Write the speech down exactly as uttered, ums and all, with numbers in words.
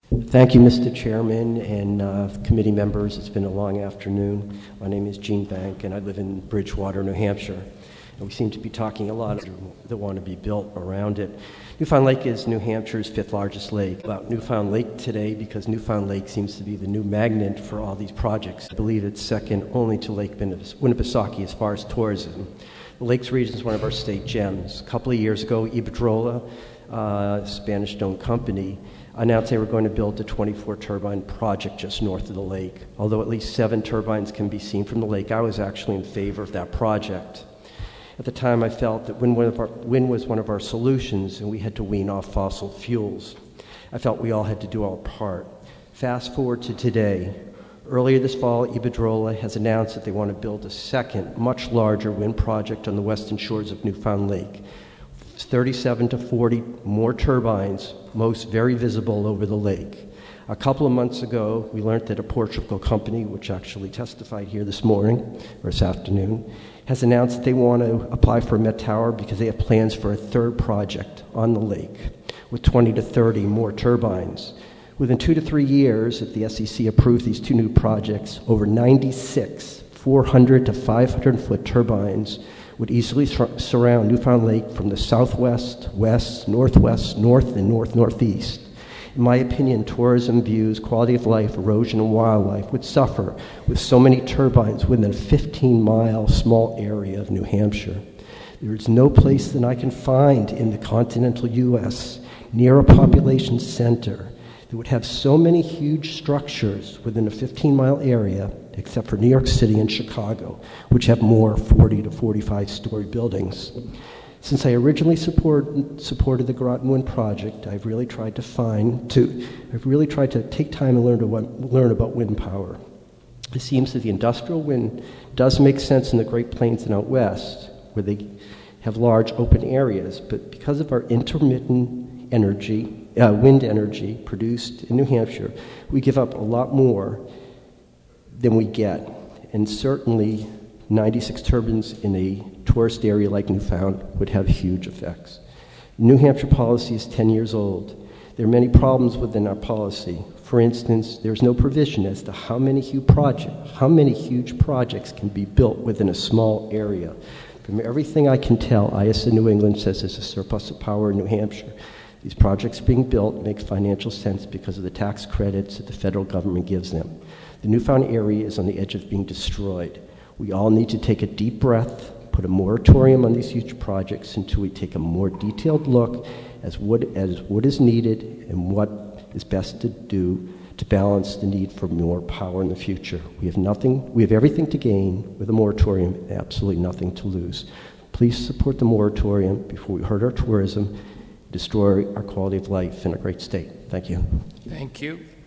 Thank you, Mister Chairman and uh, committee members. It's been a long afternoon. My name is Gene Bank, and I live in Bridgewater, New Hampshire. And we seem to be talking a lot that want to be built around it. Newfound Lake is New Hampshire's fifth largest lake. About Newfound Lake today, because Newfound Lake seems to be the new magnet for all these projects. I believe it's second only to Lake Winnipesaukee as far as tourism. The Lakes region is one of our state gems. A couple of years ago, Iberdrola, uh, Spanish-owned company, announced they were going to build a twenty-four turbine project just north of the lake. Although at least seven turbines can be seen from the lake, I was actually in favor of that project. At the time, I felt that wind, one of our, wind was one of our solutions, and we had to wean off fossil fuels. I felt we all had to do our part. Fast forward to today. Earlier this fall, Iberdrola has announced that they want to build a second, much larger wind project on the western shores of Newfound Lake. thirty-seven to forty more turbines, most very visible over the lake. A couple of months ago, we learned that a Portugal company, which actually testified here this morning, or this afternoon, has announced that they want to apply for a Met Tower because they have plans for a third project on the lake with twenty to thirty more turbines. Within two to three years, if the S E C approves these two new projects, over ninety-six four hundred to five hundred foot turbines would easily sur- surround Newfound Lake from the southwest, west, northwest, north, and north-northeast. In my opinion, tourism views, quality of life, erosion, and wildlife would suffer with so many turbines within a fifteen mile small area of New Hampshire. There is no place that I can find in the continental U S near a population center that would have so many huge structures within a fifteen mile area, except for New York City and Chicago, which have more forty to forty-five story buildings. Since I originally support, supported the Groton Wind project, I've really tried to find, to, I've really tried to take time and learn, to, learn about wind power. It seems that the industrial wind does make sense in the Great Plains and out west, where they have large open areas, but because of our intermittent energy, uh, wind energy produced in New Hampshire, we give up a lot more than we get, and certainly ninety-six turbines in a tourist area like Newfound would have huge effects. New Hampshire policy is ten years old. There are many problems within our policy. For instance, there's no provision as to how many huge projects, how many huge projects can be built within a small area. From everything I can tell, I S N New England says there's a surplus of power in New Hampshire. These projects being built make financial sense because of the tax credits that the federal government gives them. The Newfound area is on the edge of being destroyed. We all need to take a deep breath, put a moratorium on these huge projects until we take a more detailed look as what, as what is needed and what is best to do to balance the need for more power in the future. We have nothing, we have everything to gain with a moratorium, and absolutely nothing to lose. Please support the moratorium before we hurt our tourism, destroy our quality of life in a great state. Thank you. Thank you.